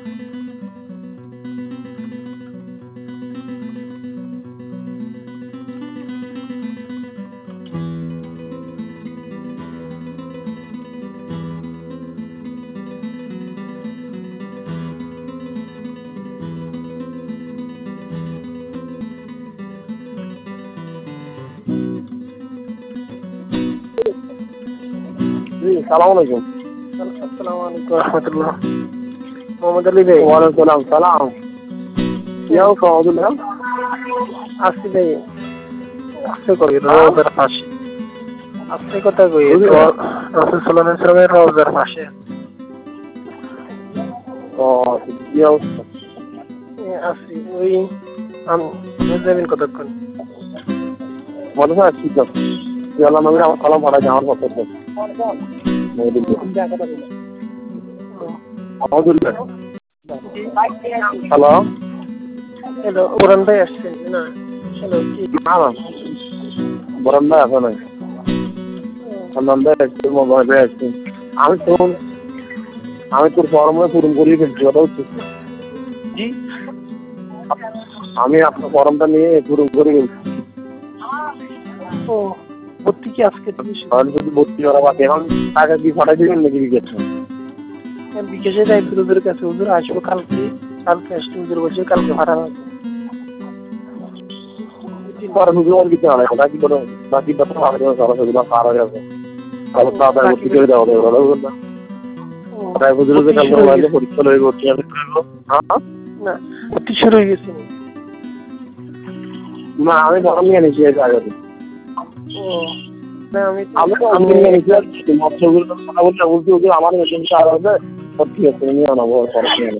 সালাম আলাইকুম। আসসালামু আলাইকুম রহমতুল্লাহ। মোহাম্মদ আলী ভাই। ওয়ালাইকুম সালাম। কি অবস্থা আব্দুল্লাহ? আসছি ভাই, আসতে কই হ্যাঁ? রোজার পাশে, আসতে কথা কই তো রাসূল সাল্লাল্লাহু আলাইহি ওয়াসাল্লামের রোজার পাশে। ও কি অবস্থা? আসছি ওই আমি যাবেন কতক্ষণ? মনে হয় ঠিক আছে। আল্লাহ নবীর আমার সালাম পাঠাই আমার পক্ষ থেকে। আলহামদুলিল্লাহ। হ্যালো। হ্যালো, ওরান ভাই আসছেন না? হ্যালো, কি না না বরান্ডা আছে নাই। মোবাইলে আসছি। আমি তোর ফর্মে পূরণ করিয়ে ফেলছি, কথা হচ্ছে। জি? আমি আপনার ফর্মটা নিয়ে পূরণ করে ফেলছি। ও ভর্তি কি আজকে থেকে শুরু? তাহলে যদি ভর্তি করা বাকি এখন টাকা কি পাঠাই দিবেন নাকি বিকেশে? বিকেশে যাই হুজুরের কাছে, হুজুর আসবো কালকে আসতে হুজুর বলছে কালকে পাঠানো হবে। পরে হুজুর আর কিছু হয় না, বাকি কথা ভালো সরাসরি পার হয়ে যাবে। তাহলে তাড়াতাড়ি ভর্তি করে দেওয়া হবে, ভালো হবে না? তাই হুজুরের যে কালকে মোবাইলে পরীক্ষা লয়ে ভর্তি হবে। হ্যাঁ না, ভর্তি শুরু হয়ে গেছে। না আমি ফর্ম নিয়ে নিয়েছি এর আগে। ও না, আমি নিয়ে নিয়েছি। মৎস্যগুলো কথা বলতে বলছি হুজুর আমার মেশিনটা আর হবে, ঠিক আছে নিয়ে আনাবো খরচ নিয়ে